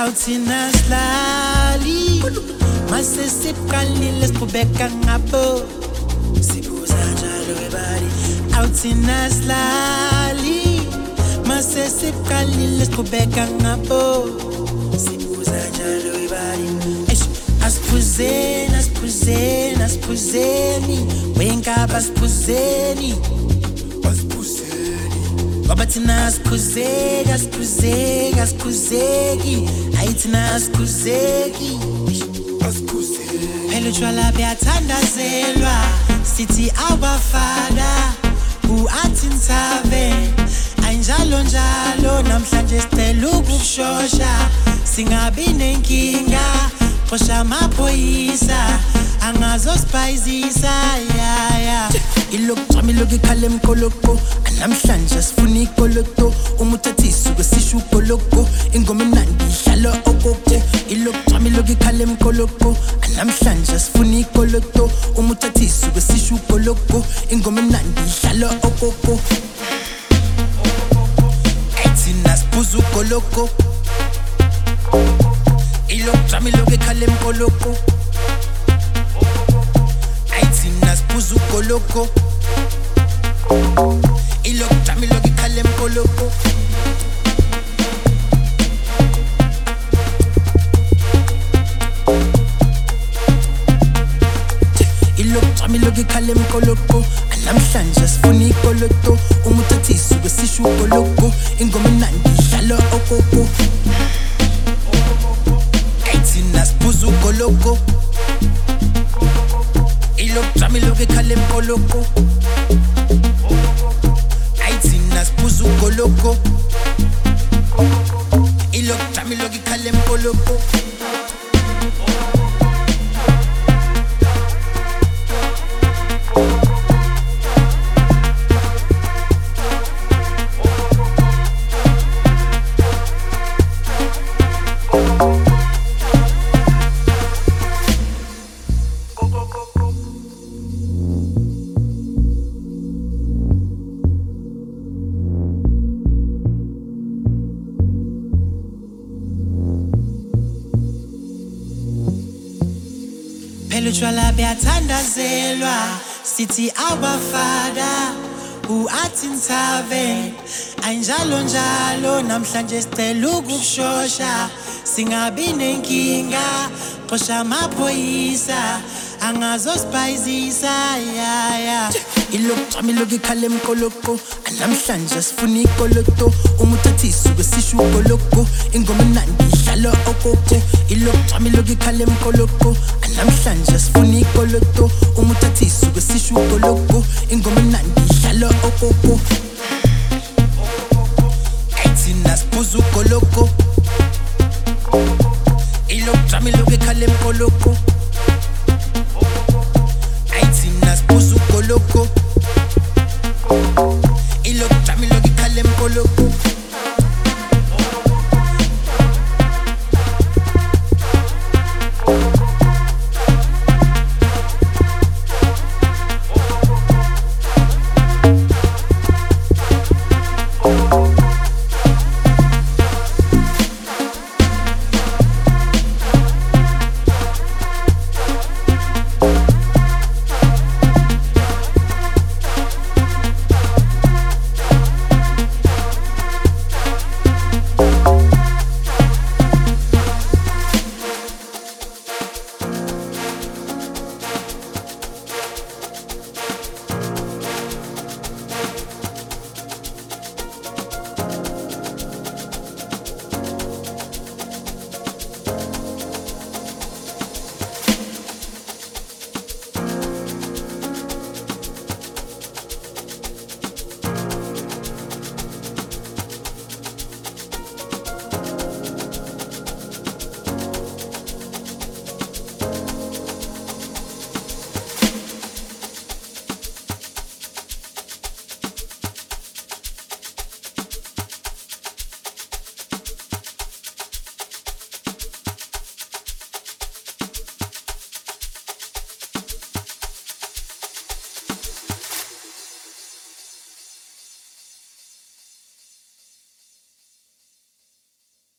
awuthina silali mase siqalile siqhubeka ngabo sibuza njalo webali awuthina silali mase siqalile siqhubeka ngabo sibuza njalo webali asiphuzeni wenkaba asiphuzeni ngoba thina asiphuzeki ayi thina asiphuzeki phela utshwala buyathandazelwa sithi abafana ku-Athens Tavern ayinjalo njalo namhlanje sicela ukukushosha singabi nenkinga xosha amaphoyisa angazosipayizisa ilokugcwami lokhu ikhala emkoloko namhlanje asifuna ikoloto umuthathisi kwesisho ukoloko ingoma emnandi idlala okoko ilokugcwami lokhu ikhala emkoloko namhlanje asifuna ikoloto umuthathisi kwesisho ukoloko ingoma emnandi idlala okoko ayithina sibuza ukoloko ilokugcwami lokhu ikhala emkoloko ayithina sibuza ukoloko ilokujami lokhu ikhala emkoloko ilokujami lokhu ikhala emkoloko namhlanje asifuna ikoloto umuthathisi kwesisho ukoloko ingoma emnandi idlala okoko ayithina sibuza ukoloko ilokujami lokhu ikhala emkoloko ayithina sibuza ukoloko ilokujami lokhu ikhala emkoloko phela utshwala buyathandazelwa sithi abafana ku-Athens Tavern ayinjalo njalo namhlanje sicela ukukushosha singabi nenkinga xosha amaphoyisa angazosipayizisa ilokugcwami lokhu ikhala emkoloko namhlanje asifuna ikoloto umuthathisi kwesisho ukoloko ingoma emnandi idlala okoko ilokugcwami lokhu ikhala emkoloko namhlanje asifuna ikoloto umuthathisi kwesisho ukoloko ingoma emnandi idlala okoko ayithina sibuza ukoloko ilokugcwami lokhu ikhala emkoloko